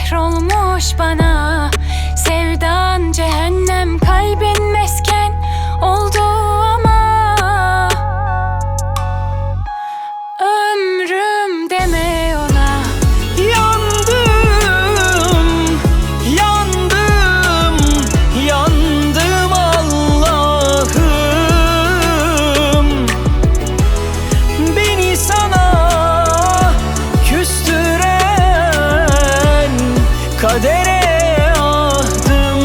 zehr olmuş bana. Sevdan cehennem, kalbin mesken oldu ama ömrüm deme ona. Yandım, yandım, yandım Allah'ım. Beni sana küstüren kadere ahdım.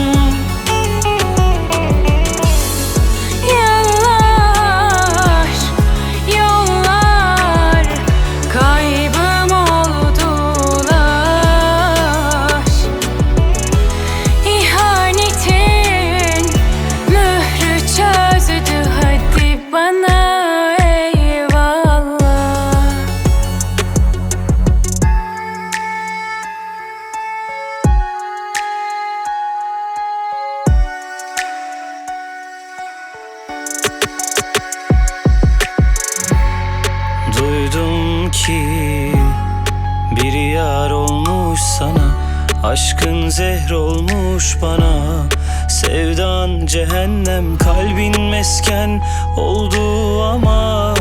Yıllar, yollar, kaybım oldular. İhanetin mührü çözdü, hadi bana eyvallah. Duydum ki bir yar olmuş sana, aşkın zehr olmuş bana. Sevdan cehennem, kalbin mesken oldu ama